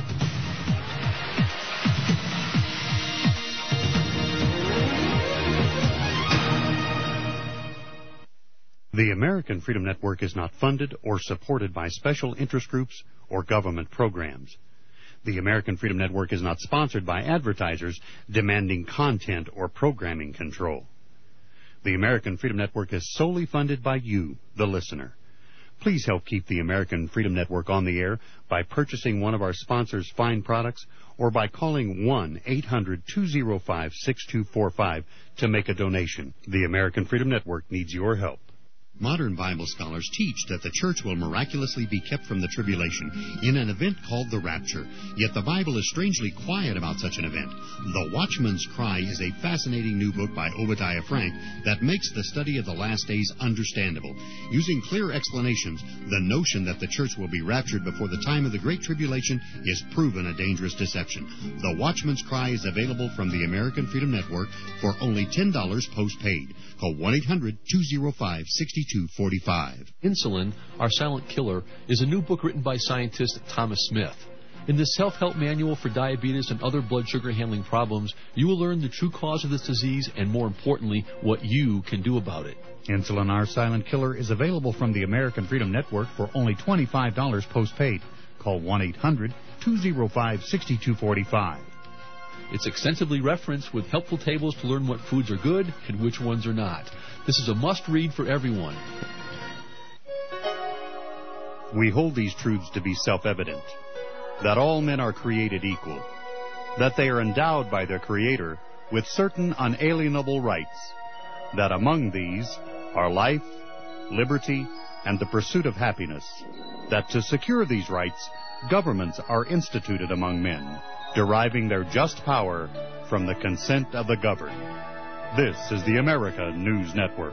The American Freedom Network is not funded or supported by special interest groups or government programs. The American Freedom Network is not sponsored by advertisers demanding content or programming control. The American Freedom Network is solely funded by you, the listener. Please help keep the American Freedom Network on the air by purchasing one of our sponsors' fine products or by calling one eight hundred two oh five six two four five to make a donation. The American Freedom Network needs your help. Modern Bible scholars teach that the church will miraculously be kept from the tribulation in an event called the rapture. Yet the Bible is strangely quiet about such an event. The Watchman's Cry is a fascinating new book by Obadiah Frank that makes the study of the last days understandable. Using clear explanations, the notion that the church will be raptured before the time of the Great Tribulation is proven a dangerous deception. The Watchman's Cry is available from the American Freedom Network for only ten dollars postpaid. Call one eight hundred two oh five six two four five. Insulin, Our Silent Killer, is a new book written by scientist Thomas Smith. In this self-help manual for diabetes and other blood sugar handling problems, you will learn the true cause of this disease and, more importantly, what you can do about it. Insulin, Our Silent Killer is available from the American Freedom Network for only twenty-five dollars postpaid. Call one eight hundred two oh five six two four five. It's extensively referenced with helpful tables to learn what foods are good and which ones are not. This is a must-read for everyone. We hold these truths to be self-evident, that all men are created equal, that they are endowed by their Creator with certain unalienable rights, that among these are life, liberty, and the pursuit of happiness, that to secure these rights, governments are instituted among men, deriving their just power from the consent of the governed. This is the America News Network.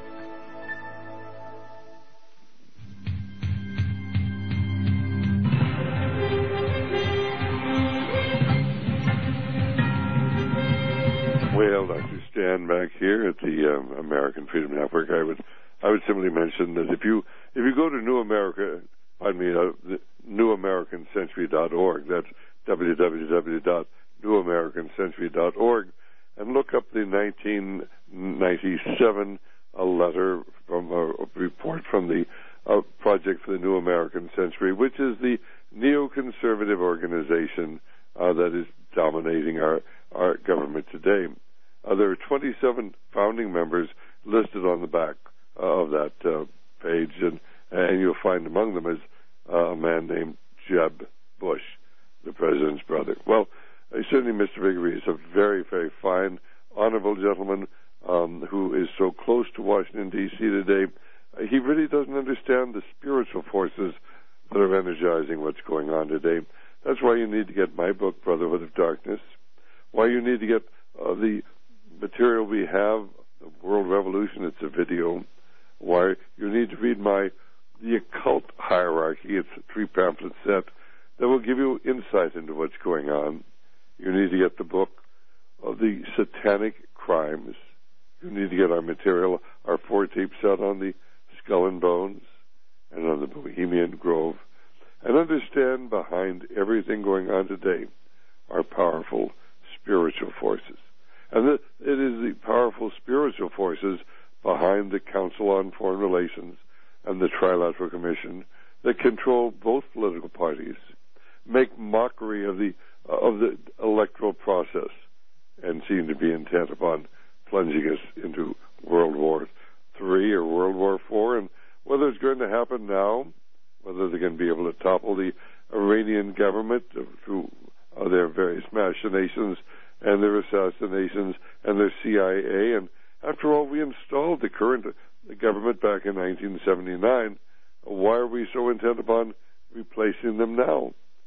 Well, Doctor Stan back here at the um, American Freedom Network. I would, I would simply mention that if you if you go to New America, pardon me, uh, new american century dot org. That's w w w dot new american century dot org, and look up the nineteen ninety-seven uh, letter from a, a report from the uh, Project for the New American Century, which is the neoconservative organization uh, that is dominating our our government today. Uh, there are twenty-seven founding members listed on the back uh, of that uh, page, and, and you'll find among them is uh, a man named Jeb Bush, the president's brother. Well, uh, certainly Mister Viguerie is a very, very fine, honorable gentleman um, who is so close to Washington, D C today. Uh, he really doesn't understand the spiritual forces that are energizing what's going on today. That's why you need to get my book, Brotherhood of Darkness, why you need to get uh, the material we have, the World Revolution, it's a video, why you need to read my The Occult Hierarchy, it's a three-pamphlet set that will give you insight into what's going on. You need to get the book of the Satanic Crimes. You need to get our material, our four-tape set on the Skull and Bones and on the Bohemian Grove, and understand behind everything going on today are powerful spiritual forces. And it is the powerful spiritual forces behind the Council on Foreign Relations and the Trilateral Commission that control both political parties, make mockery of the uh, of the electoral process, and seem to be intent upon plunging us into World War Three or World War Four. And whether it's going to happen now, whether they're going to be able to topple the Iranian government through uh, their various machinations and their assassinations and their C I A. And after all, we installed the current government back in nineteen seventy-nine. Why are we so intent upon replacing them now?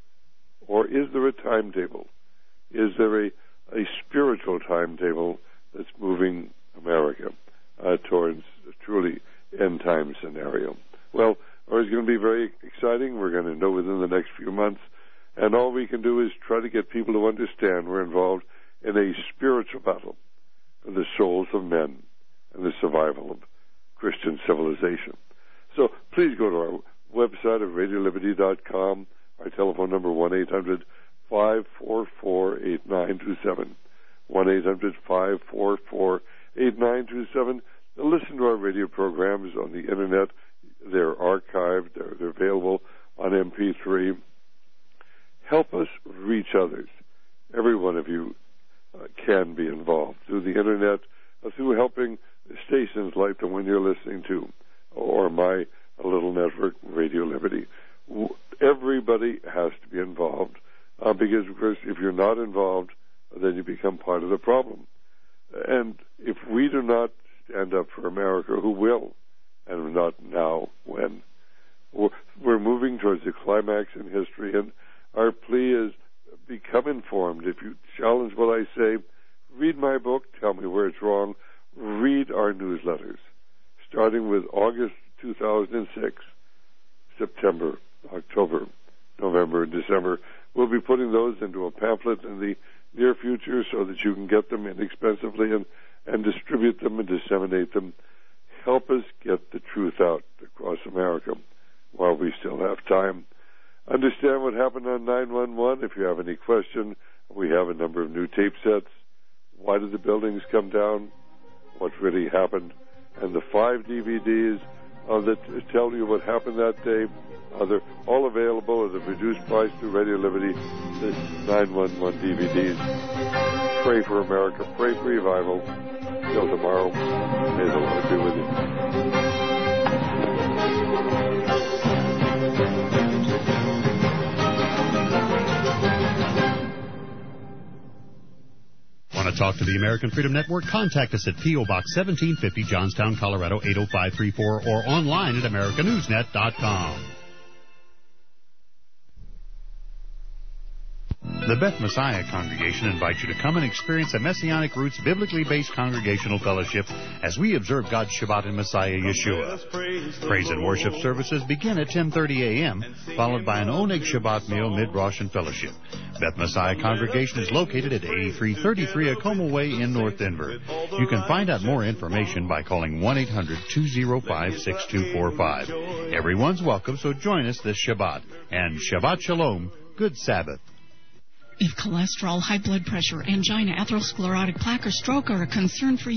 Or is there a timetable? Is there a, a spiritual timetable that's moving America uh, towards a truly end-time scenario? Well, it's going to be very exciting. We're going to know within the next few months. And all we can do is try to get people to understand we're involved in a spiritual battle for the souls of men and the survival of Christian civilization. So please go to our website at radio liberty dot com, our telephone number one eight hundred five four four eight nine two seven, one eight hundred five four four eight nine two seven. Listen to our radio programs on the Internet. They're archived. They're, they're available on M P three. Help us reach others. Every one of you uh, can be involved through the Internet, uh, through helping stations like the one you're listening to, or my little network, Radio Liberty. Everybody has to be involved, uh, because, of course, if you're not involved, then you become part of the problem. And if we do not stand up for America, who will? And not now, when? We're moving towards a climax in history, and our plea is become informed. If you challenge what I say, read my book, tell me where it's wrong, read our newsletters, starting with August two thousand six, September, October, November, and December. We'll be putting those into a pamphlet in the near future so that you can get them inexpensively and, and distribute them and disseminate them. Help us get the truth out across America while we still have time. Understand what happened on nine one one. If you have any question, we have a number of new tape sets. Why did the buildings come down? What really happened? And the five D V Ds uh, that tell you what happened that day. Uh, they're all available at a reduced price through Radio Liberty, the nine one one D V Ds. Pray for America. Pray for revival. Till tomorrow, may the Lord be with you. talk to the American Freedom Network? Contact us at P O. Box seventeen fifty, Johnstown, Colorado eight oh five three four, or online at america news net dot com. The Beth Messiah Congregation invites you to come and experience a Messianic Roots biblically based congregational fellowship as we observe God's Shabbat in Messiah Yeshua. Praise and worship services begin at ten thirty a.m., followed by an Oneg Shabbat meal mid-Rosh and fellowship. Beth Messiah Congregation is located at eighty-three thirty-three Acoma Way in North Denver. You can find out more information by calling one eight hundred two oh five six two four five. Everyone's welcome, so join us this Shabbat. And Shabbat Shalom, good Sabbath. If cholesterol, high blood pressure, angina, atherosclerotic plaque, or stroke are a concern for you,